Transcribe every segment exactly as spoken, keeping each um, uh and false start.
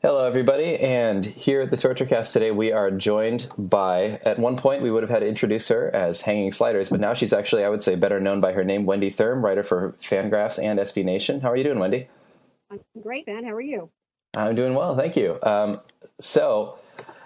Hello, everybody, and here at the TortureCast today, we are joined by, at one point, we would have had to introduce her as Hanging Sliders, but now she's actually, I would say, better known by her name, Wendy Thurm, writer for Fangraphs and S B Nation. How are you doing, Wendy? I'm great, Ben. How are you? I'm doing well, thank you. Um, so,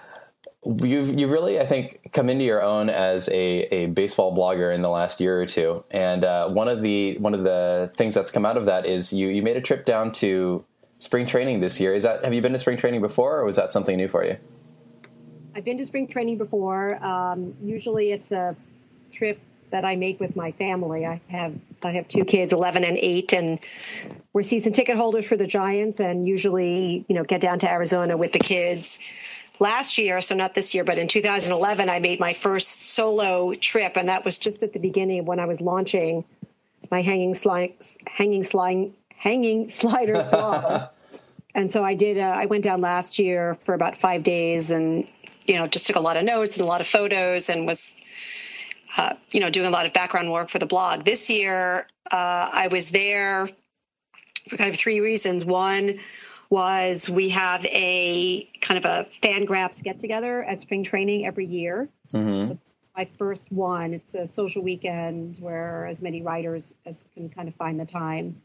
you've you really, I think, come into your own as a, a baseball blogger in the last year or two, and uh, one of the one of the things that's come out of that is you you made a trip down to spring training this year. Is that, have you been to spring training before, or was that something new for you? I've been to spring training before. Um, usually it's a trip that I make with my family. I have I have two kids, eleven and eight, and we're season ticket holders for the Giants, and usually, you know, get down to Arizona with the kids. Last year, so not this year, but in two thousand eleven, I made my first solo trip, and that was just at the beginning when I was launching my hanging slide, hanging slide, hanging sliders blog. And so I did, uh, I went down last year for about five days and, you know, just took a lot of notes and a lot of photos and was, uh, you know, doing a lot of background work for the blog. This year, uh, I was there for kind of three reasons. One was we have a kind of a Fangraphs get-together at spring training every year. Mm-hmm. It's my first one. It's a social weekend where as many writers as can kind of find the time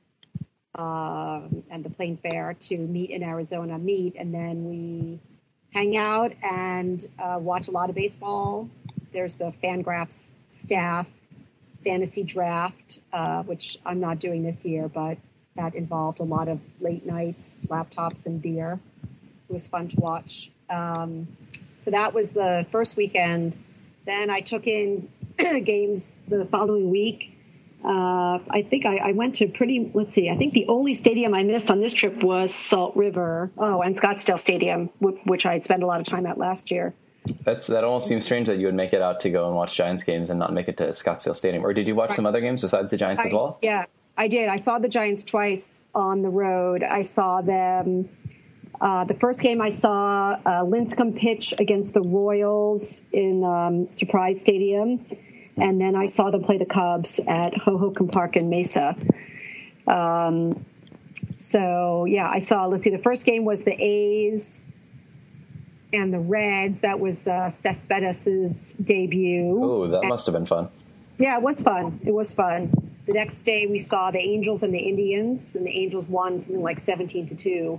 uh, and the plane fare to meet in Arizona meet. And then we hang out and uh, watch a lot of baseball. There's the Fangraphs staff fantasy draft, uh, which I'm not doing this year, but that involved a lot of late nights, laptops, and beer. It was fun to watch. Um, so that was the first weekend. Then I took in games the following week. Uh, I think I, I went to pretty, let's see, I think the only stadium I missed on this trip was Salt River. Oh, and Scottsdale Stadium, which I had spent a lot of time at last year. That's That almost seems strange that you would make it out to go and watch Giants games and not make it to Scottsdale Stadium. Or did you watch right. some other games besides the Giants I, as well? Yeah, I did. I saw the Giants twice on the road. I saw them. Uh, the first game I saw uh, Lincecum pitch against the Royals in um, Surprise Stadium. And then I saw them play the Cubs at Hohokam Park in Mesa. Um, so, yeah, I saw, let's see, the first game was the A's and the Reds. That was uh, Cespedes' debut. Oh, that and, must have been fun. Yeah, it was fun. It was fun. The next day we saw the Angels and the Indians, and the Angels won something like seventeen to two.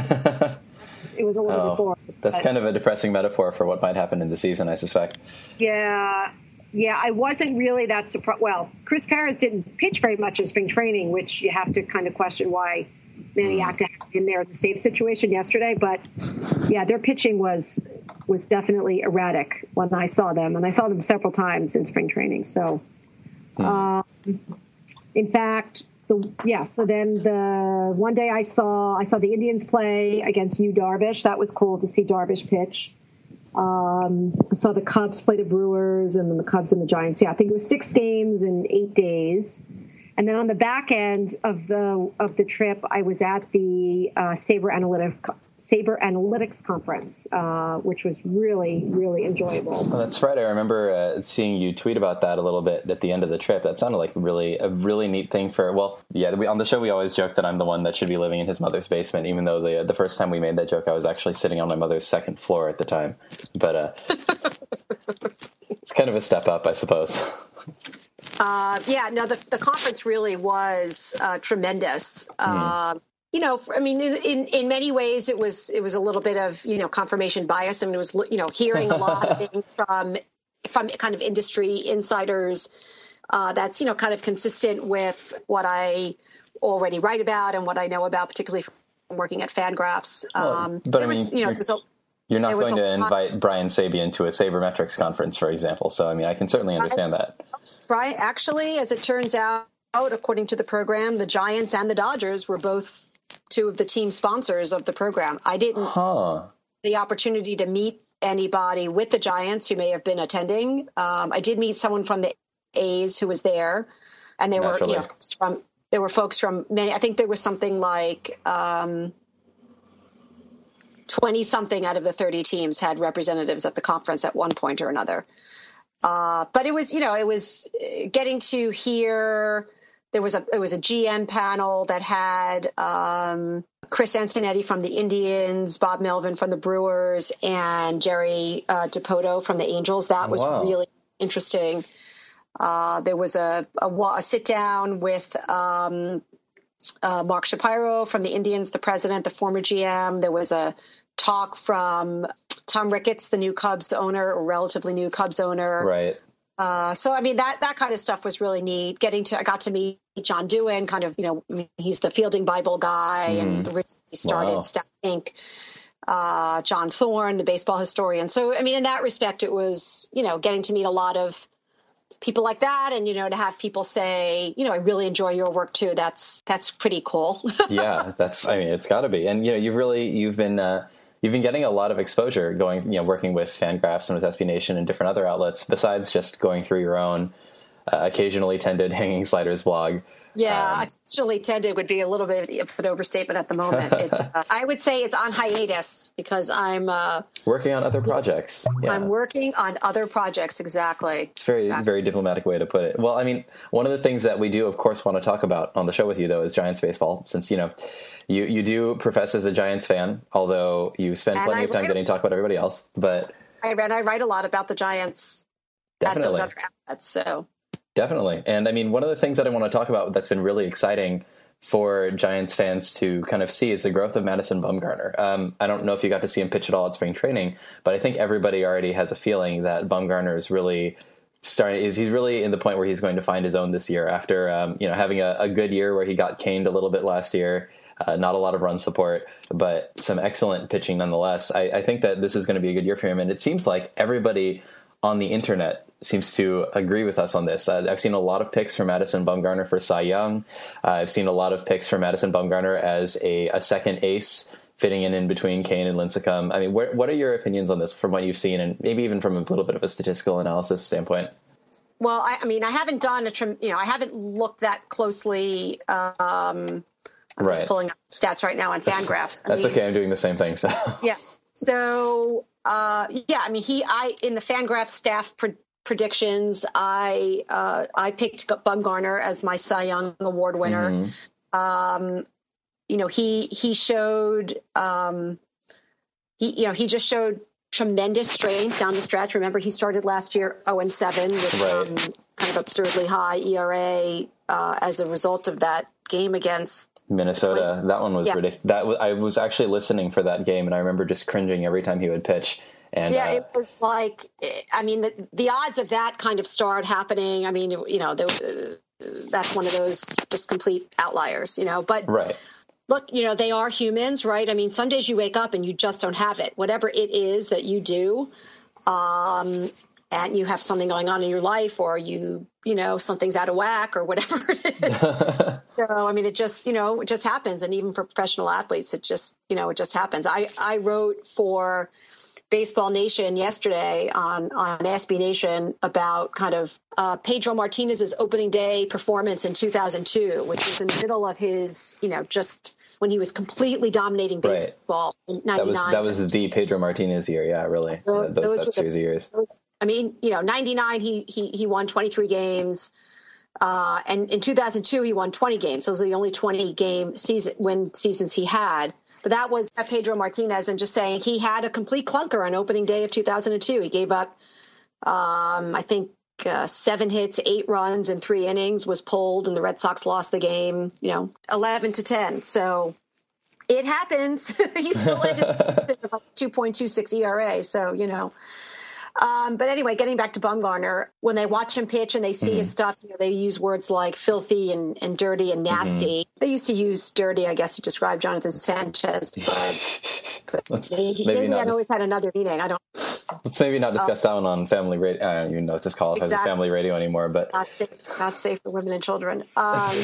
It was a little oh, bit boring. That's but, kind of a depressing metaphor for what might happen in the season, I suspect. Yeah. Yeah, I wasn't really that surprised. Well, Chris Perez didn't pitch very much in spring training, which you have to kind of question why Manny Acta had in there in the save situation yesterday. But, yeah, their pitching was was definitely erratic when I saw them. And I saw them several times in spring training. So, hmm. um, in fact, the yeah, so then the one day I saw I saw the Indians play against Yu Darvish. That was cool to see Darvish pitch. Um, I saw the Cubs play the Brewers and then the Cubs and the Giants. Yeah, I think it was six games in eight days. And then on the back end of the of the trip, I was at the uh, Sabre Analytics Sabre Analytics conference, uh, which was really, really enjoyable. Well, that's right. I remember uh, seeing you tweet about that a little bit at the end of the trip. That sounded like really a really neat thing for, well, yeah, we, on the show we always joke that I'm the one that should be living in his mother's basement, even though the the first time we made that joke, I was actually sitting on my mother's second floor at the time. But uh, it's kind of a step up, I suppose. Uh, yeah, no, the, the conference really was uh, tremendous. Mm. Uh, you know, I mean, in, in, in many ways, it was it was a little bit of, you know, confirmation bias. I mean, it was, you know, hearing a lot of things from from kind of industry insiders uh, that's, you know, kind of consistent with what I already write about and what I know about, particularly from working at Fangraphs. Well, um, but I was, mean, you know, you're, was a, you're not going to invite Brian Sabian to a Sabermetrics conference, for example. So, I mean, I can certainly understand I, that. Right. Actually, as it turns out, according to the program, the Giants and the Dodgers were both two of the team sponsors of the program. I didn't huh. the opportunity to meet anybody with the Giants who may have been attending. Um, I did meet someone from the A's who was there, and they Naturally. were, you know, from there were folks from many. I think there was something like um, twenty something out of the thirty teams had representatives at the conference at one point or another. Uh, but it was, you know, it was getting to hear there was a there was a G M panel that had um, Chris Antonetti from the Indians, Bob Melvin from the Brewers, and Jerry uh, DiPoto from the Angels. That was Wow. really interesting. Uh, there was a, a, a sit down with um, uh, Mark Shapiro from the Indians, the president, the former G M. There was a talk from Tom Ricketts, the new Cubs owner, or relatively new Cubs owner. Right. Uh, so, I mean, that, that kind of stuff was really neat. Getting to, I got to meet John Doohan, kind of, you know, I mean, he's the Fielding Bible guy, Mm. and originally started Wow. Stats Incorporated. Uh, John Thorne, the baseball historian. So, I mean, in that respect, it was, you know, getting to meet a lot of people like that, and, you know, to have people say, you know, I really enjoy your work too. That's, that's pretty cool. Yeah, that's, I mean, it's gotta be. And, you know, you've really, you've been, uh, you've been getting a lot of exposure going, you know, working with Fangraphs and with S B Nation and different other outlets, besides just going through your own uh, occasionally tended Hanging Sliders blog. Yeah, Um, actually tended would be a little bit of an overstatement at the moment. It's, uh, I would say it's on hiatus because I'm, uh, Working on other projects. Yeah. I'm working on other projects. Exactly. It's very, Exactly. very diplomatic way to put it. Well, I mean, one of the things that we do, of course, want to talk about on the show with you, though, is Giants baseball, since, you know, you, you do profess as a Giants fan, although you spend And plenty I of time write- getting to talk about everybody else. But I read, I write a lot about the Giants definitely. at those other outlets. So Definitely. And I mean, one of the things that I want to talk about that's been really exciting for Giants fans to kind of see is the growth of Madison Bumgarner. Um, I don't know if you got to see him pitch at all at spring training, but I think everybody already has a feeling that Bumgarner is really starting, is he's really in the point where he's going to find his own this year after, um, you know, having a, a good year where he got caned a little bit last year. Uh, not a lot of run support, but some excellent pitching nonetheless. I, I think that this is going to be a good year for him. And it seems like everybody on the internet seems to agree with us on this. Uh, I've seen a lot of picks for Madison Bumgarner for Cy Young. Uh, I've seen a lot of picks for Madison Bumgarner as a, a second ace fitting in in between Kane and Lincecum. I mean, wh- what are your opinions on this from what you've seen, and maybe even from a little bit of a statistical analysis standpoint? Well, I, I mean, I haven't done a, trim, you know, I haven't looked that closely. Um, I'm Right. just pulling up stats right now on Fangraphs. I That's mean, okay. I'm doing the same thing. So Yeah. So, uh, yeah, I mean, he, I, in the Fangraphs staff pre- predictions, I, uh, I picked Bumgarner as my Cy Young Award winner. Mhm. Um, you know, he, he showed, um, he, you know, he just showed tremendous strength down the stretch. Remember, he started last year oh and seven with Right. um, kind of absurdly high E R A uh, as a result of that game against Minnesota, that one was Yeah. ridiculous. That was, I was actually listening for that game, and I remember just cringing every time he would pitch. And yeah, uh, it was like, I mean, the, the odds of that kind of start happening, I mean, you know, there, uh, that's one of those just complete outliers, you know, but right. look, you know, they are humans, right? I mean, some days you wake up and you just don't have it, whatever it is that you do. Um, and you have something going on in your life, or you, you know, something's out of whack or whatever it is. So, I mean, it just, you know, it just happens. And even for professional athletes, it just, you know, it just happens. I, I wrote for Baseball Nation yesterday on, on S B Nation about kind of uh, Pedro Martinez's opening day performance in two thousand two, which was in the middle of his, you know, just when he was completely dominating Right. baseball in That was ninety-nine. that was the Pedro Martinez year, yeah, really. Those- Those, those that were series the- of years. I mean, you know, ninety-nine, he, he, he won twenty-three games. Uh, and in two thousand two, he won twenty games. Those are the only twenty game season win seasons he had. But that was Pedro Martinez, and just saying he had a complete clunker on opening day of two thousand two. He gave up, um, I think, uh, seven hits, eight runs in three innings, was pulled, and the Red Sox lost the game, you know, eleven to ten. So it happens. He still ended with like two point two six E R A. So, you know. Um, but anyway, getting back to Bumgarner, when they watch him pitch and they see Mm-hmm. his stuff, you know, they use words like filthy and, and dirty and nasty. Mm-hmm. They used to use dirty, I guess, to describe Jonathan Sanchez, but, but Let's maybe, maybe maybe not that dis- always had another meaning. I don't, Let's maybe not discuss that one on family radio. I don't even know if this call has Exactly. family radio anymore, but not safe, not safe for women and children. Um,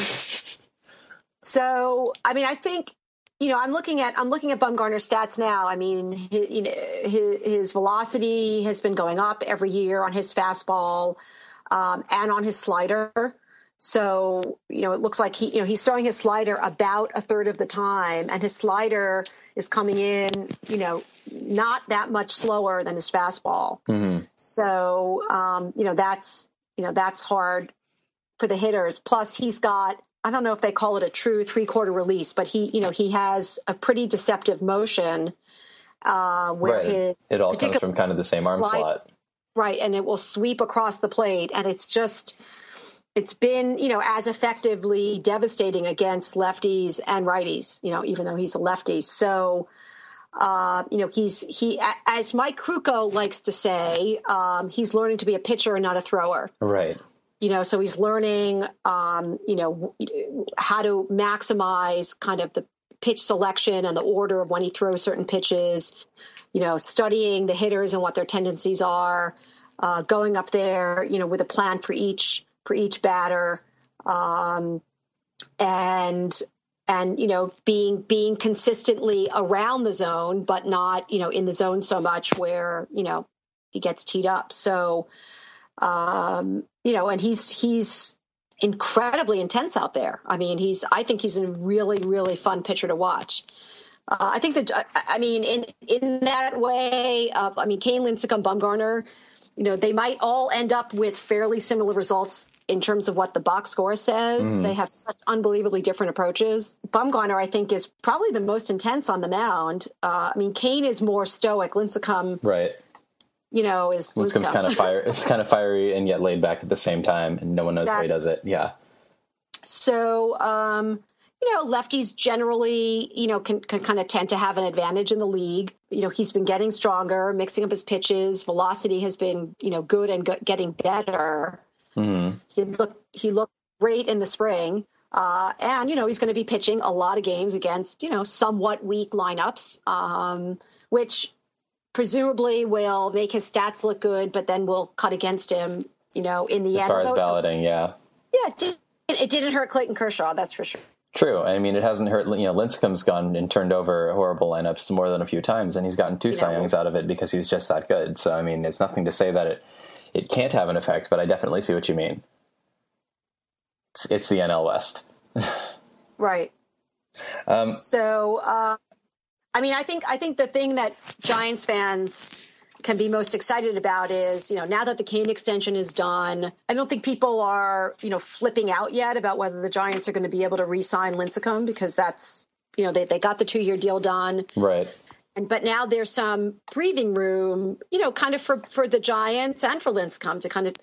so, I mean, I think, you know, I'm looking at I'm looking at Bumgarner's stats now. I mean, his, you know, his, his velocity has been going up every year on his fastball um, and on his slider. So, you know, it looks like he, you know, he's throwing his slider about a third of the time, and his slider is coming in, you know, not that much slower than his fastball. Mhm. So, um, you know, that's, you know, that's hard for the hitters. Plus, he's got, I don't know if they call it a true three-quarter release, but he, you know, he has a pretty deceptive motion uh, where right. his it all comes from kind of the same arm slide, slot. Right, and it will sweep across the plate, and it's just, it's been, you know, as effectively devastating against lefties and righties, you know, even though he's a lefty. So, uh, you know, he's, he, as Mike Krukow likes to say, um, he's learning to be a pitcher and not a thrower. Right. You know, so he's learning, um, you know, how to maximize kind of the pitch selection and the order of when he throws certain pitches, you know, studying the hitters and what their tendencies are, uh, going up there, you know, with a plan for each, for each batter, um, and, and, you know, being, being consistently around the zone, but not, you know, in the zone so much where, you know, he gets teed up. So, um, you know, and he's, he's incredibly intense out there. I mean, he's, I think he's a really, really fun pitcher to watch. Uh, I think that, I mean, in, in that way, uh, I mean, Kane, Lincecum, Bumgarner, you know, they might all end up with fairly similar results in terms of what the box score says. Mm-hmm. They have such unbelievably different approaches. Bumgarner, I think, is probably the most intense on the mound. Uh, I mean, Kane is more stoic. Lincecum, right. you know, is Lincecum's kind of fire. It's kind of fiery and yet laid back at the same time, and no one knows that, how he does it. Yeah. So, um, you know, lefties generally, you know, can, can kind of tend to have an advantage in the league. You know, he's been getting stronger, mixing up his pitches. Velocity has been, you know, good and go- getting better. Mm-hmm. He looked he looked great in the spring, uh, and you know he's going to be pitching a lot of games against you know somewhat weak lineups, um, which presumably will make his stats look good, but then will cut against him. You know, in the as end, far as balloting, yeah, yeah, it, did, it didn't hurt Clayton Kershaw, that's for sure. True. I mean, it hasn't hurt. You know, Lincecum's gone and turned over horrible lineups more than a few times, and he's gotten two you Cy Youngs out of it because he's just that good. So, I mean, it's nothing to say that it. It can't have an effect, but I definitely see what you mean. It's, it's the N L West. Right. Um, so, uh, I mean, I think I think the thing that Giants fans can be most excited about is, you know, now that the Kane extension is done, I don't think people are, you know, flipping out yet about whether the Giants are going to be able to re-sign Lincecum because that's, you know, they, they got the two-year deal done. Right. And, but now there's some breathing room, you know, kind of for, for the Giants and for Lincecum to kind of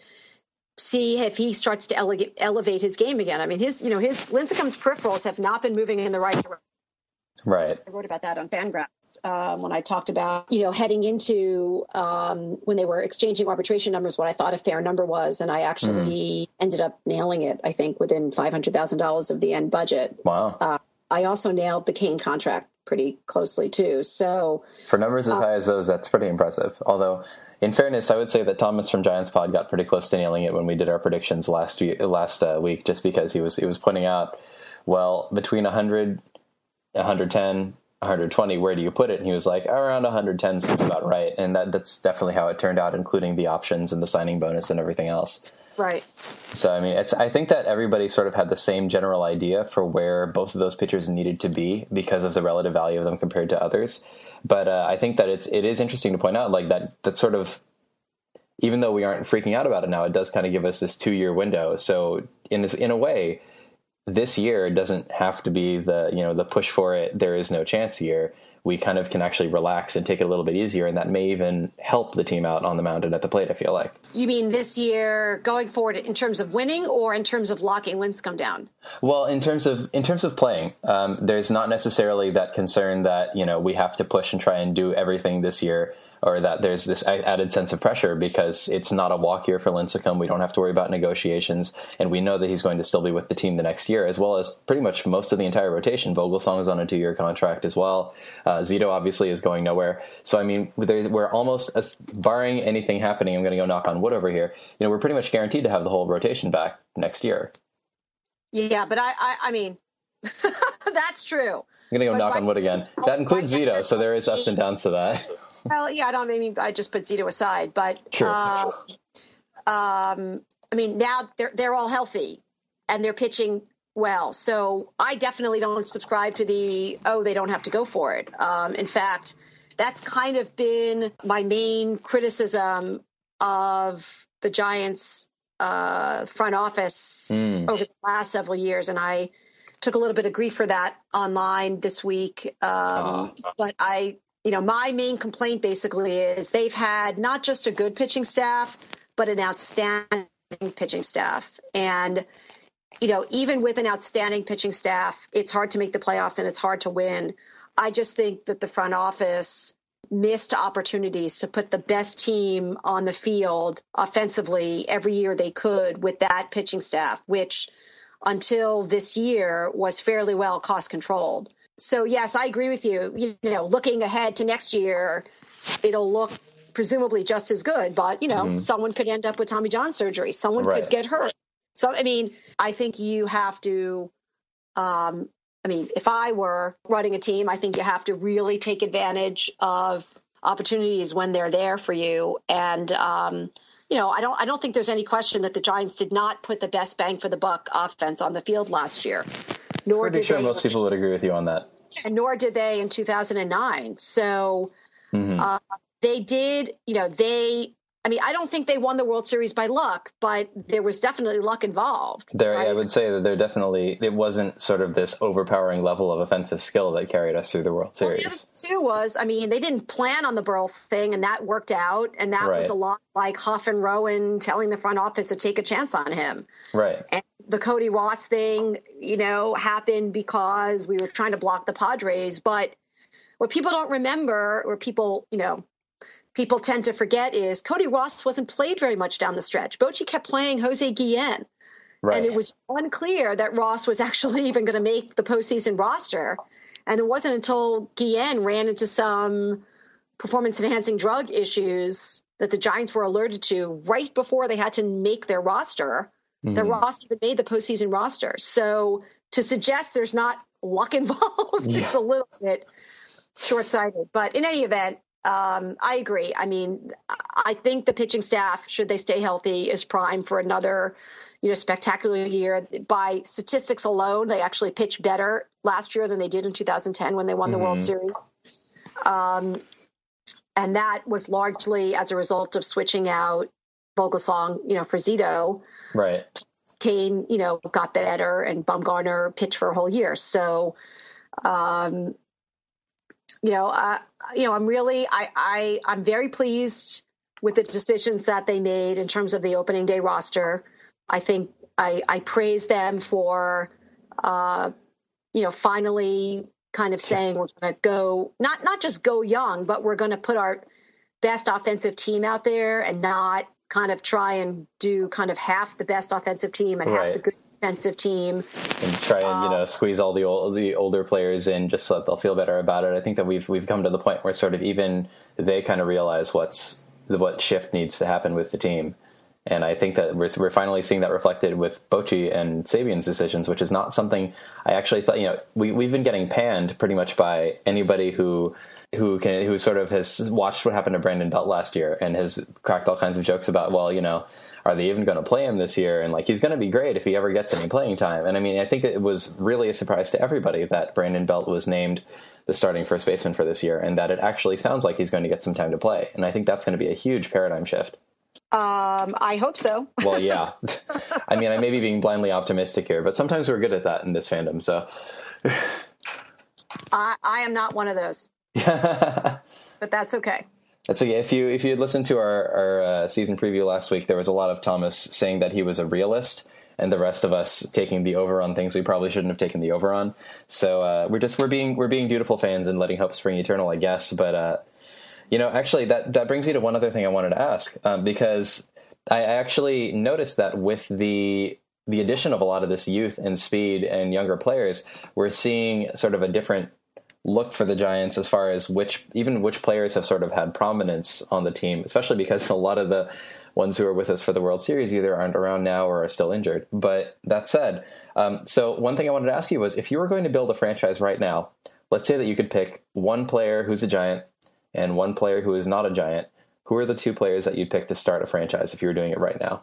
see if he starts to ele- elevate his game again. I mean, his, you know, his Lincecum's peripherals have not been moving in the right direction. Right. I wrote about that on Fangraphs um, when I talked about, you know, heading into um, when they were exchanging arbitration numbers, what I thought a fair number was. And I actually mm. ended up nailing it, I think, within five hundred thousand dollars of the end budget. Wow. Uh, I also nailed the Kane contract pretty closely too. So for numbers as uh, high as those, that's pretty impressive. Although, in fairness, I would say that Thomas from Giants Pod got pretty close to nailing it when we did our predictions last week, last uh, week, just because he was he was pointing out, well, between one hundred, one hundred ten, one hundred twenty, where do you put it? And he was like, around one hundred ten seems about right. And that, that's definitely how it turned out, including the options and the signing bonus and everything else. Right. So, I mean, it's, I think that everybody sort of had the same general idea for where both of those pitchers needed to be because of the relative value of them compared to others. But uh, I think that it's, it is interesting to point out like that, that sort of, even though we aren't freaking out about it now, it does kind of give us this two year window. So in this, in a way, this year doesn't have to be the, you know, the push for it, there is no chance year. We kind of can actually relax and take it a little bit easier, and that may even help the team out on the mound and at the plate, I feel like. You mean this year going forward in terms of winning or in terms of locking Lincecum down? Well, in terms of in terms of playing, um, there's not necessarily that concern that, you know, we have to push and try and do everything this year, or that there's this added sense of pressure because it's not a walk year for Lincecum. We don't have to worry about negotiations, and we know that he's going to still be with the team the next year, as well as pretty much most of the entire rotation. Vogelsong is on a two-year contract as well. Uh, Zito obviously is going nowhere. So, I mean, we're almost, barring anything happening, I'm going to go knock on wood over here, you know, we're pretty much guaranteed to have the whole rotation back next year. Yeah, but I, I, I mean, that's true. I'm going to go but knock on wood again. That includes Zito, so there is ups and downs to that. Well, yeah, I don't I mean I just put Zito aside, but uh, um, I mean now they're they're all healthy and they're pitching well. So I definitely don't subscribe to the oh they don't have to go for it. Um, in fact, that's kind of been my main criticism of the Giants uh, front office mm. over the last several years, and I took a little bit of grief for that online this week. Um, uh. But I, you know, my main complaint basically is they've had not just a good pitching staff, but an outstanding pitching staff. And, you know, even with an outstanding pitching staff, it's hard to make the playoffs and it's hard to win. I just think that the front office missed opportunities to put the best team on the field offensively every year they could with that pitching staff, which until this year was fairly well cost controlled. So, yes, I agree with you. You know, looking ahead to next year, it'll look presumably just as good. But, you know, mm-hmm. someone could end up with Tommy John surgery. Someone right. could get hurt. So, I mean, I think you have to um, I mean, if I were running a team, I think you have to really take advantage of opportunities when they're there for you. And, um, you know, I don't I don't think there's any question that the Giants did not put the best bang for the buck offense on the field last year. Nor Pretty did sure they, most people would agree with you on that. And nor did they in two thousand nine. So mm-hmm. uh, they did, you know, they I mean, I don't think they won the World Series by luck, but there was definitely luck involved. There, right? I would say that there definitely, it wasn't sort of this overpowering level of offensive skill that carried us through the World Series. Well, the other too was, I mean, they didn't plan on the Burrell thing, and that worked out. And that right. was a lot like Huff and Rowan telling the front office to take a chance on him. Right. And the Cody Ross thing, you know, happened because we were trying to block the Padres. But what people don't remember, or people, you know, people tend to forget is Cody Ross wasn't played very much down the stretch. Bochy kept playing Jose Guillen. Right. And it was unclear that Ross was actually even going to make the postseason roster. And it wasn't until Guillen ran into some performance-enhancing drug issues that the Giants were alerted to right before they had to make their roster, mm-hmm. that Ross even made the postseason roster. So to suggest there's not luck involved yeah. is a little bit short-sighted. But in any event, Um, I agree. I mean, I think the pitching staff, should they stay healthy, is prime for another, you know, spectacular year. By statistics alone, they actually pitched better last year than they did in two thousand ten when they won the mm-hmm. World Series. Um, and that was largely as a result of switching out Vogelsong, you know, for Zito. Right. Kane, you know, got better, and Bumgarner pitched for a whole year. So, um, you know, uh, you know, I'm really, I, I, I'm very pleased with the decisions that they made in terms of the opening day roster. I think I, I praise them for, uh, you know, finally kind of saying we're going to go, not, not just go young, but we're going to put our best offensive team out there and not kind of try and do kind of half the best offensive team and right. half the good defensive team, and try and you know squeeze all the old, the older players in just so that they'll feel better about it. I think that we've we've come to the point where sort of even they kind of realize what's what shift needs to happen with the team, and I think that we're we're finally seeing that reflected with Bochy and Sabian's decisions, which is not something I actually thought. You know, we we've been getting panned pretty much by anybody who. who can who sort of has watched what happened to Brandon Belt last year and has cracked all kinds of jokes about, well, you know, are they even going to play him this year? And like, he's going to be great if he ever gets any playing time. And I mean, I think it was really a surprise to everybody that Brandon Belt was named the starting first baseman for this year, and that it actually sounds like he's going to get some time to play. And I think that's going to be a huge paradigm shift. Um, I hope so. Well, yeah. I mean, I may be being blindly optimistic here, but sometimes we're good at that in this fandom. So I, I am not one of those. But that's okay. That's okay. If you if you had listened to our, our uh, season preview last week, there was a lot of Thomas saying that he was a realist, and the rest of us taking the over on things we probably shouldn't have taken the over on. So uh, we're just we're being we're being dutiful fans and letting hope spring eternal, I guess. But uh, you know, actually, that that brings me to one other thing I wanted to ask, um, because I actually noticed that with the the addition of a lot of this youth and speed and younger players, we're seeing sort of a different look for the Giants as far as which even which players have sort of had prominence on the team, especially because a lot of the ones who are with us for the World Series either aren't around now or are still injured. But that said, um, so one thing I wanted to ask you was, if you were going to build a franchise right now, let's say that you could pick one player who's a Giant and one player who is not a Giant, who are the two players that you'd pick to start a franchise if you were doing it right now?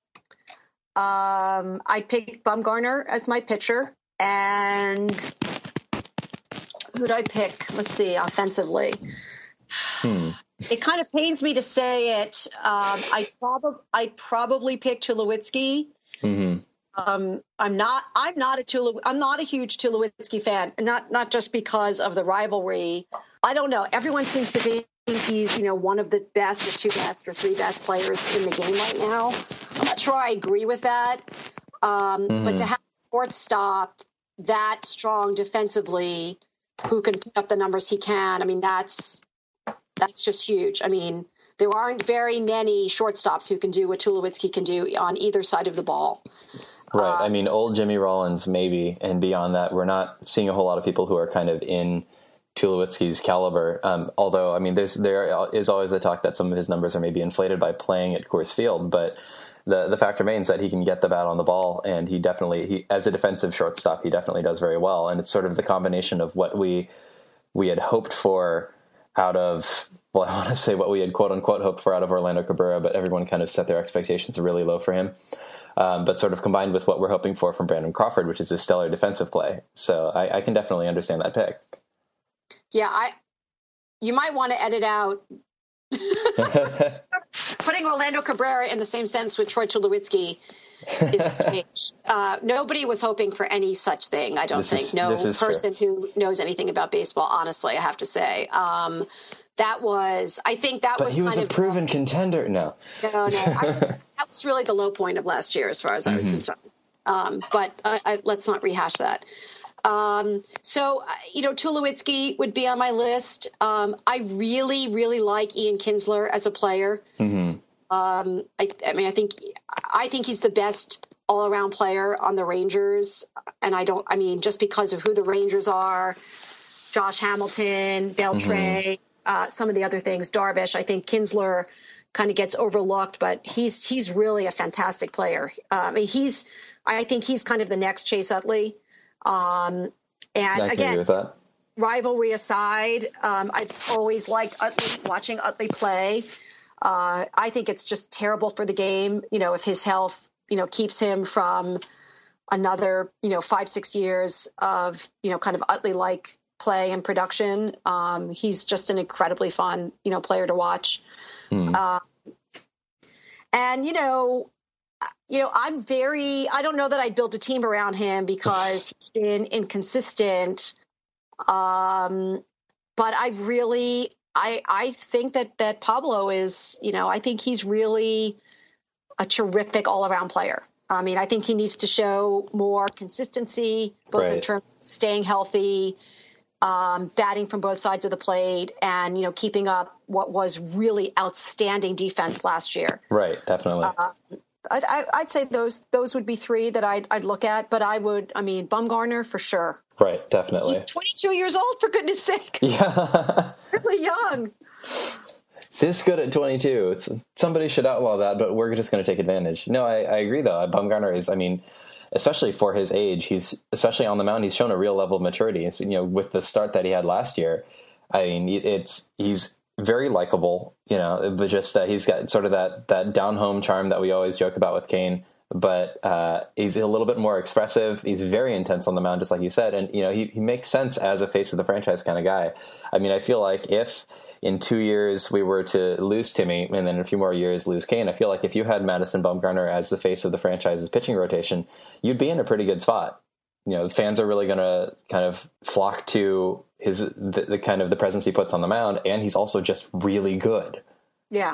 Um, I'd pick Bumgarner as my pitcher, and who'd I pick? Let's see, offensively. Hmm. It kind of pains me to say it. Um, I probably I probably pick Tulowitzki. Mm-hmm. Um, I'm not. I'm not a Tula. I'm not a huge Tulowitzki fan. Not not just because of the rivalry. I don't know. Everyone seems to think he's, you know, one of the best, or two best, or three best players in the game right now. I'm not sure I agree with that. Um, Mm-hmm. But to have a shortstop that strong defensively, who can put up the numbers he can, I mean, that's that's just huge. I mean, there aren't very many shortstops who can do what Tulowitzki can do on either side of the ball. Right. Um, I mean, old Jimmy Rollins, maybe, and beyond that, we're not seeing a whole lot of people who are kind of in Tulowitzki's caliber. Um, although, I mean, there's, there is always the talk that some of his numbers are maybe inflated by playing at Coors Field, but the the fact remains that he can get the bat on the ball, and he definitely, he, as a defensive shortstop, he definitely does very well. And it's sort of the combination of what we we had hoped for out of, well, I want to say what we had quote unquote hoped for out of Orlando Cabrera, but everyone kind of set their expectations really low for him. Um, but sort of combined with what we're hoping for from Brandon Crawford, which is a stellar defensive play. So I, I can definitely understand that pick. Yeah, I. You might want to edit out putting Orlando Cabrera in the same sentence with Troy Tulowitzki is strange. Uh, nobody was hoping for any such thing. I don't This think is- no this is person true. who knows anything about baseball. Honestly, I have to say um, that was. I think that But was he was kind a of proven contender. No. no, no. I, that was really the low point of last year, as far as I was Mm-hmm. concerned. Um, but I, I, let's not rehash that. Um, so, uh, you know, Tulowitzki would be on my list. Um, I really, really like Ian Kinsler as a player. Mm-hmm. Um, I, I mean, I think I think he's the best all-around player on the Rangers, and I don't. I mean, just because of who the Rangers are, Josh Hamilton, Beltre, Mm-hmm. uh, some of the other things, Darvish. I think Kinsler kind of gets overlooked, but he's he's really a fantastic player. Uh, I mean, he's. I think he's kind of the next Chase Utley. Um, and I can again, agree with that. rivalry aside, um, I've always liked Utley, watching Utley play. Uh, I think it's just terrible for the game, you know, if his health, you know, keeps him from another, you know, five, six years of, you know, kind of Utley-like play and production. Um, he's just an incredibly fun, you know, player to watch. Hmm. Uh, and, you know, you know, I'm very, I don't know that I'd build a team around him because he's been inconsistent. Um, but I really, I, I think that, that Pablo is, you know, I think he's really a terrific all around player. I mean, I think he needs to show more consistency, both in Right. terms of staying healthy, um, batting from both sides of the plate, and, you know, keeping up what was really outstanding defense last year. Right. Definitely. Uh, I, I, I'd say those those would be three that I'd, I'd look at, but I would, I mean, Bumgarner for sure. right. Definitely. He's twenty-two years old, for goodness sake. Yeah. Really young. This good at twenty-two. It's, somebody should outlaw that, but we're just going to take advantage. No, I, I agree, though. Bumgarner is, I mean, especially for his age, he's, especially on the mound, he's shown a real level of maturity. It's, you know, with the start that he had last year, I mean, it's, he's very likable, you know, but just, uh, he's got sort of that, that down home charm that we always joke about with Kane, but, uh, he's a little bit more expressive. He's very intense on the mound, just like you said. And, you know, he, he makes sense as a face of the franchise kind of guy. I mean, I feel like if in two years we were to lose Timmy and then in a few more years lose Kane, I feel like if you had Madison Bumgarner as the face of the franchise's pitching rotation, you'd be in a pretty good spot. You know, fans are really going to kind of flock to his the, the kind of the presence he puts on the mound, and he's also just really good. Yeah.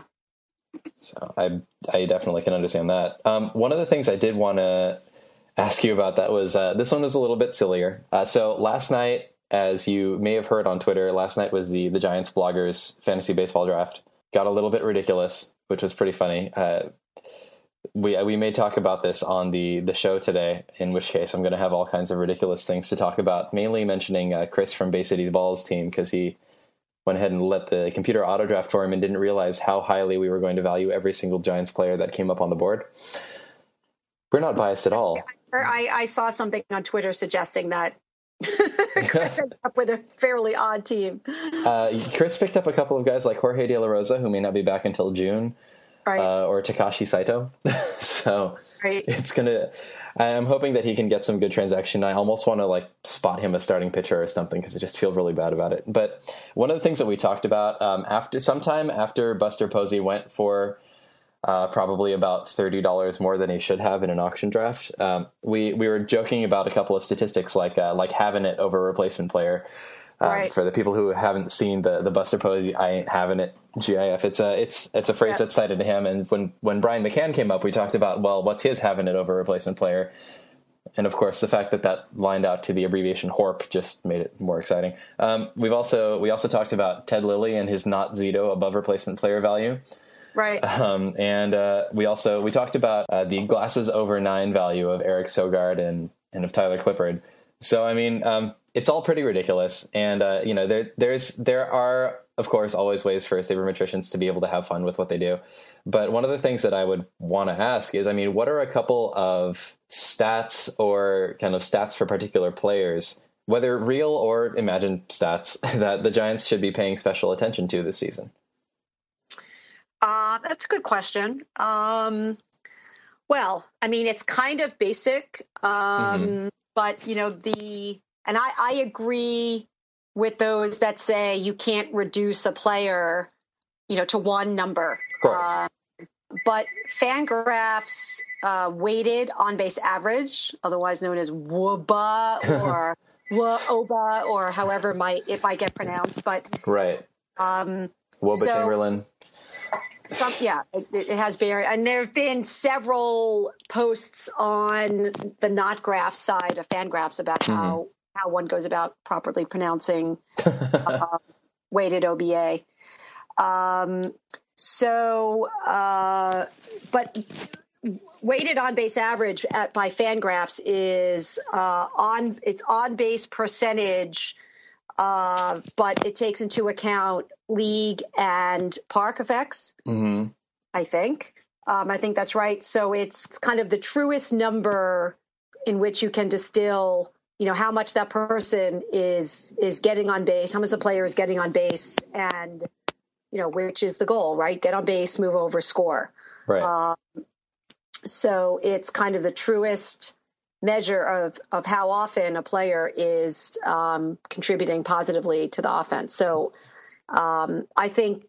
So I I definitely can understand that. Um, one of the things I did want to ask you about that was uh, this one was a little bit sillier. Uh, so last night, as you may have heard on Twitter, last night was the the Giants bloggers fantasy baseball draft. Got a little bit ridiculous, which was pretty funny. Uh, we we may talk about this on the the show today, in which case I'm going to have all kinds of ridiculous things to talk about, mainly mentioning uh, Chris from Bay City Balls team, because he went ahead and let the computer auto draft for him and didn't realize how highly we were going to value every single Giants player that came up on the board. We're not biased at all. I, I saw something on Twitter suggesting that Chris ended up with a fairly odd team. Uh, Chris picked up a couple of guys like Jorge De La Rosa, who may not be back until June, Right. uh, or Takashi Saito. So Right. It's gonna. I'm hoping that he can get some good transaction. I almost want to like spot him a starting pitcher or something because I just feel really bad about it. But one of the things that we talked about um, after sometime after Buster Posey went for uh, probably about thirty dollars more than he should have in an auction draft, um, we we were joking about a couple of statistics like uh, like having it over a replacement player. Um, Right. For the people who haven't seen the, the Buster Posey, I ain't having it G I F. It's a it's it's a phrase Yeah. that's cited to him. And when when Brian McCann came up, we talked about, well, what's his having it over a replacement player? And of course, the fact that that lined out to the abbreviation H O R P just made it more exciting. Um, we've also we also talked about Ted Lilly and his not Zito above replacement player value. Right. Um, and uh, we also we talked about uh, the glasses over nine value of Eric Sogard and and of Tyler Clippard. So I mean, um, it's all pretty ridiculous, and uh, you know, there there's there are of course always ways for sabermetricians to be able to have fun with what they do. But one of the things that I would want to ask is, I mean, what are a couple of stats or kind of stats for particular players, whether real or imagined stats, that the Giants should be paying special attention to this season? Uh, that's a good question. Um, well, I mean, it's kind of basic, um, mm-hmm. but, you know, the and I, I agree with those that say you can't reduce a player, you know, to one number. Of course. Uh, but Fangraphs uh, weighted on-base average, otherwise known as W B A or W O B A or however might it might get pronounced. But right. Um, W O B A so, Chamberlain. Some, yeah, it, it has very, and there have been several posts on the not graph side of Fangraphs about mm-hmm. how, how one goes about properly pronouncing uh, weighted O B A. Um, so, uh, but weighted on base average at, by Fangraphs is uh, on it's on base percentage, uh, but it takes into account league and park effects. Mm-hmm. I think. Um, I think that's right. So it's kind of the truest number in which you can distill, you know, how much that person is is getting on base, how much the player is getting on base, and you know, which is the goal, right? Get on base, move over, score. Right. Um, so it's kind of the truest measure of of how often a player is um, contributing positively to the offense. So um, I think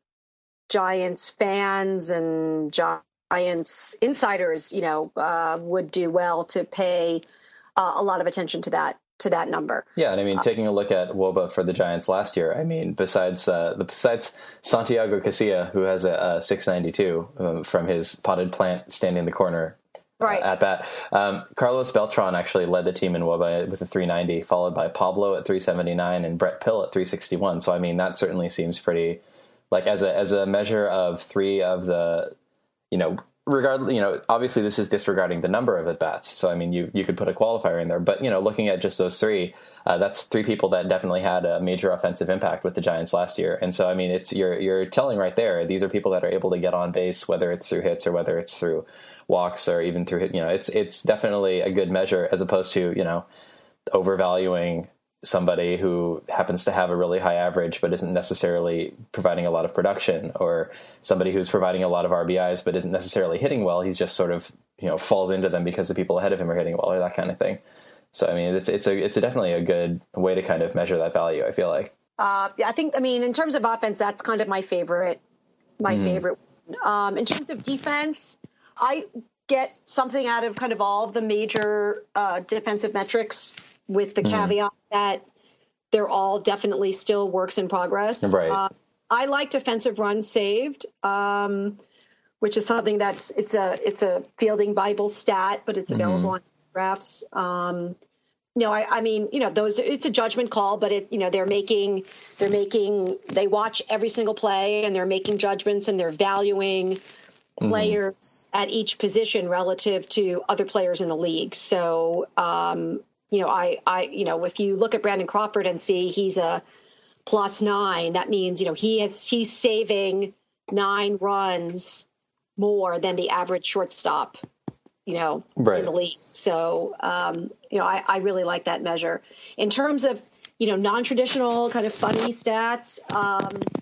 Giants fans and Giants insiders, you know, uh, would do well to pay uh, a lot of attention to that to that number. Yeah, and I mean, taking a look at W O B A for the Giants last year, I mean, besides uh, the besides Santiago Casilla, who has a, a six ninety-two um, from his potted plant standing in the corner right. uh, at bat, um, Carlos Beltran actually led the team in W O B A with a three ninety, followed by Pablo at three seventy-nine and Brett Pill at three sixty-one. So, I mean, that certainly seems pretty, like, as a as a measure of three of the, you know, regard, you know, obviously this is disregarding the number of at bats. So, I mean, you, you could put a qualifier in there, but, you know, looking at just those three, uh, that's three people that definitely had a major offensive impact with the Giants last year. And so, I mean, it's, you're, you're telling right there, these are people that are able to get on base, whether it's through hits or whether it's through walks or even through hit, you know, it's, it's definitely a good measure as opposed to, you know, overvaluing somebody who happens to have a really high average but isn't necessarily providing a lot of production, or somebody who's providing a lot of R B Is but isn't necessarily hitting well. He's just sort of, you know, falls into them because the people ahead of him are hitting well, or that kind of thing. So, I mean, it's it's a it's a definitely a good way to kind of measure that value, I feel like. Uh, yeah, I think, I mean, in terms of offense, that's kind of my favorite, my mm-hmm. favorite. Um, in terms of defense, I get something out of kind of all of the major uh, defensive metrics, with the mm-hmm. caveat that they're all definitely still works in progress. Right. Uh, I like defensive runs saved, um, which is something that's it's a it's a fielding Bible stat, but it's available mm-hmm. on graphs. Um, you know, I, I mean, you know, those it's a judgment call, but it you know they're making they're making they watch every single play and they're making judgments and they're valuing players mm-hmm. at each position relative to other players in the league. So. Um, You know, I, I, you know, if you look at Brandon Crawford and see he's a plus nine, that means, you know, he has, he's saving nine runs more than the average shortstop, you know, right. in the league. So, um, you know, I, I really like that measure. In terms of, you know, non-traditional kind of funny stats, um,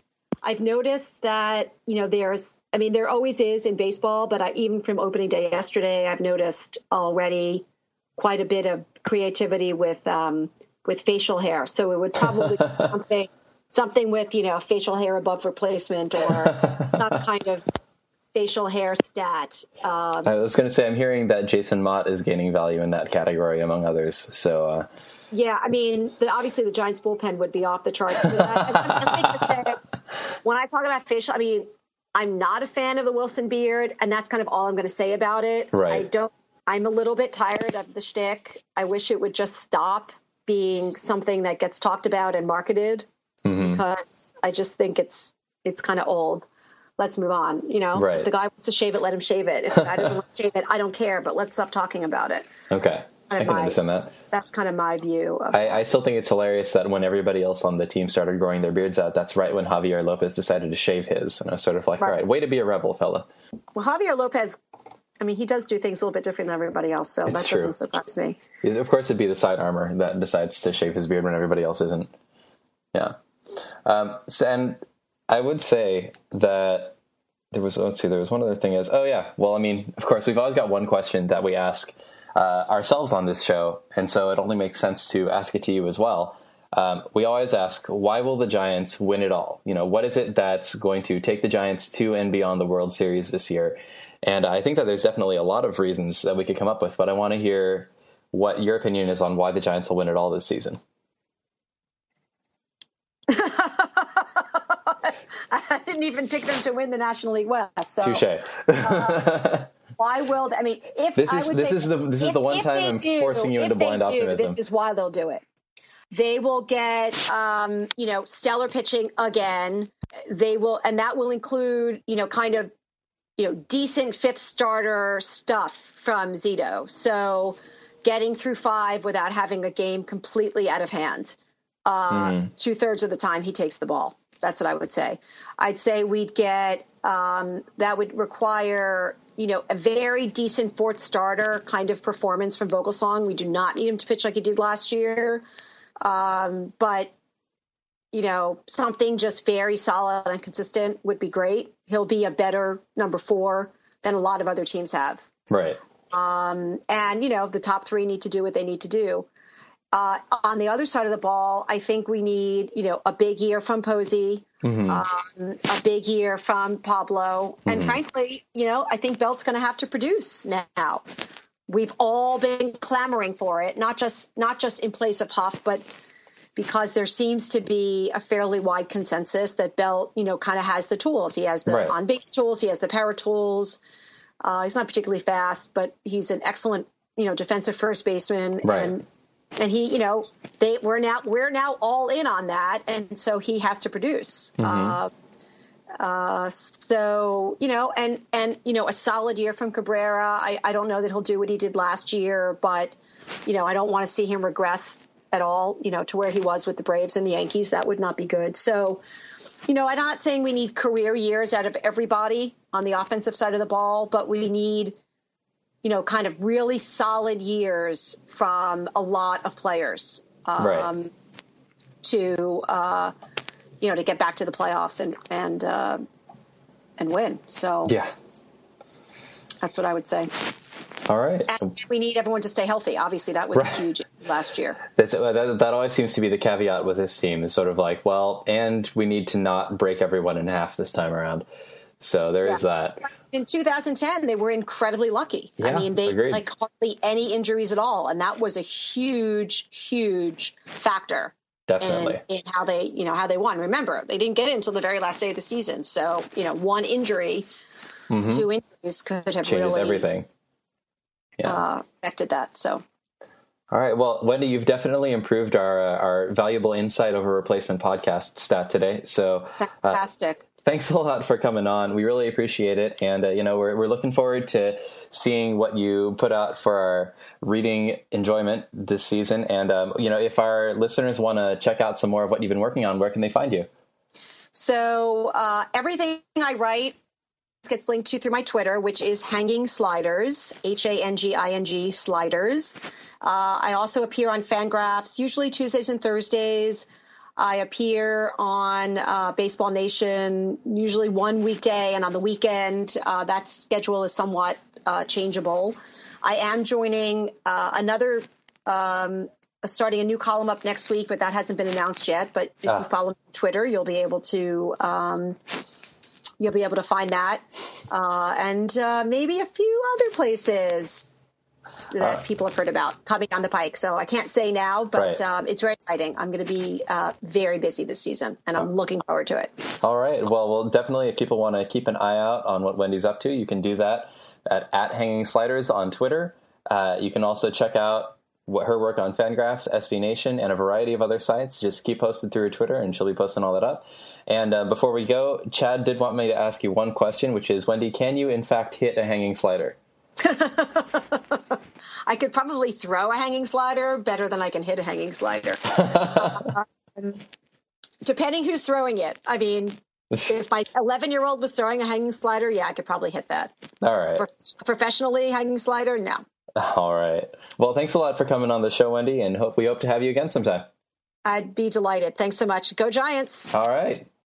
I've noticed that, you know, there's, I mean, there always is in baseball, but I, even from opening day yesterday, I've noticed already quite a bit of creativity with, um, with facial hair. So it would probably be something, something with, you know, facial hair above replacement or some kind of facial hair stat. Um, I was going to say, I'm hearing that Jason Mott is gaining value in that category, among others. So, uh, yeah, I mean, the, obviously the Giants bullpen would be off the charts for that. And, and let me just say, when I talk about facial, I mean, I'm not a fan of the Wilson beard, and that's kind of all I'm going to say about it. Right. I don't. I'm a little bit tired of the shtick. I wish it would just stop being something that gets talked about and marketed, mm-hmm. because I just think it's it's kind of old. Let's move on. You know, right. If the guy wants to shave it, let him shave it. If the guy doesn't want to shave it, I don't care. But let's stop talking about it. Okay. I can my, understand that. That's kind of my view. Of I, I still think it's hilarious that when everybody else on the team started growing their beards out, that's right when Javier Lopez decided to shave his. And I was sort of like, right. all right, way to be a rebel, fella. Well, Javier Lopez, I mean, he does do things a little bit different than everybody else, so it's that true. doesn't surprise me. Of course, it'd be the side armor that decides to shave his beard when everybody else isn't. Yeah. Um, so, and I would say that there was, let's see, there was one other thing is, oh, yeah. Well, I mean, of course, we've always got one question that we ask Uh, ourselves on this show, and so it only makes sense to ask it to you as well. Um, we always ask, why will the Giants win it all? You know, what is it that's going to take the Giants to and beyond the World Series this year? And I think that there's definitely a lot of reasons that we could come up with, but I want to hear what your opinion is on why the Giants will win it all this season. I didn't even pick them to win the National League West. So, touche. uh, Why will they, I mean, if this is I would this say, is the this is if, the one time I'm do, forcing you into blind do, optimism. This is why they'll do it. They will get, um, you know, stellar pitching again. They will, and that will include, you know, kind of, you know, decent fifth starter stuff from Zito. So, getting through five without having a game completely out of hand. Uh, mm. Two thirds of the time he takes the ball. That's what I would say. I'd say we'd get um, that would require, you know, a very decent fourth starter kind of performance from Vogelsong. We do not need him to pitch like he did last year. Um, but, you know, something just very solid and consistent would be great. He'll be a better number four than a lot of other teams have. Right. Um, and, you know, the top three need to do what they need to do. Uh, on the other side of the ball, I think we need, you know, a big year from Posey, mm-hmm. um, a big year from Pablo. Mm-hmm. And frankly, you know, I think Velt's going to have to produce now. We've all been clamoring for it, not just not just in place of Huff, but because there seems to be a fairly wide consensus that Belt, you know, kind of has the tools. He has the right. on-base tools. He has the power tools. Uh, he's not particularly fast, but he's an excellent, you know, defensive first baseman. Right. And And he, you know, they we're now we're now all in on that, and so he has to produce. Mm-hmm. Uh, uh, so you know, and and you know, a solid year from Cabrera. I, I don't know that he'll do what he did last year, but you know, I don't want to see him regress at all. You know, to where he was with the Braves and the Yankees. That would not be good. So, you know, I'm not saying we need career years out of everybody on the offensive side of the ball, but we need, you know, kind of really solid years from a lot of players um, right. to, uh, you know, to get back to the playoffs and and uh, and win. So yeah, that's what I would say. All right. And we need everyone to stay healthy. Obviously, that was right. huge last year. That's, that, that always seems to be the caveat with this team. Is sort of like, well, and we need to not break everyone in half this time around. So there yeah. is that. In two thousand ten, they were incredibly lucky. Yeah, I mean, they agreed. like hardly any injuries at all, and that was a huge, huge factor. Definitely. In, in how they, you know, how they won. Remember, they didn't get it until the very last day of the season. So, you know, one injury, mm-hmm. two injuries could have changes really everything. Yeah, uh, affected that. So. All right. Well, Wendy, you've definitely improved our uh, our valuable insight over replacement podcast stat today. So fantastic. Uh, Thanks a lot for coming on. We really appreciate it. And, uh, you know, we're we're looking forward to seeing what you put out for our reading enjoyment this season. And, um, you know, if our listeners want to check out some more of what you've been working on, where can they find you? So uh, everything I write gets linked to through my Twitter, which is Hanging Sliders, H A N G I N G Sliders. Uh, I also appear on Fangraphs, usually Tuesdays and Thursdays. I appear on uh, Baseball Nation usually one weekday, and on the weekend, uh, that schedule is somewhat uh, changeable. I am joining uh, another, um, starting a new column up next week, but that hasn't been announced yet. But if ah. you follow me on Twitter, you'll be able to um, you'll be able to find that, uh, and uh, maybe a few other places that uh, people have heard about coming on the pike. So I can't say now, but right. um, it's very exciting. I'm going to be uh, very busy this season, and I'm looking forward to it. All right. Well, well, definitely, if people want to keep an eye out on what Wendy's up to, you can do that at, at Hanging Sliders on Twitter. Uh, you can also check out what her work on Fangraphs, S B Nation, and a variety of other sites. Just keep posted through her Twitter, and she'll be posting all that up. And uh, before we go, Chad did want me to ask you one question, which is, Wendy, can you in fact hit a hanging slider? I could probably throw a hanging slider better than I can hit a hanging slider. uh, depending who's throwing it. I mean, if my eleven-year-old was throwing a hanging slider, yeah, I could probably hit that. All right. Pro- professionally, hanging slider, no. All right. Well, thanks a lot for coming on the show, Wendy, and hope we hope to have you again sometime. I'd be delighted. Thanks so much. Go Giants. All right.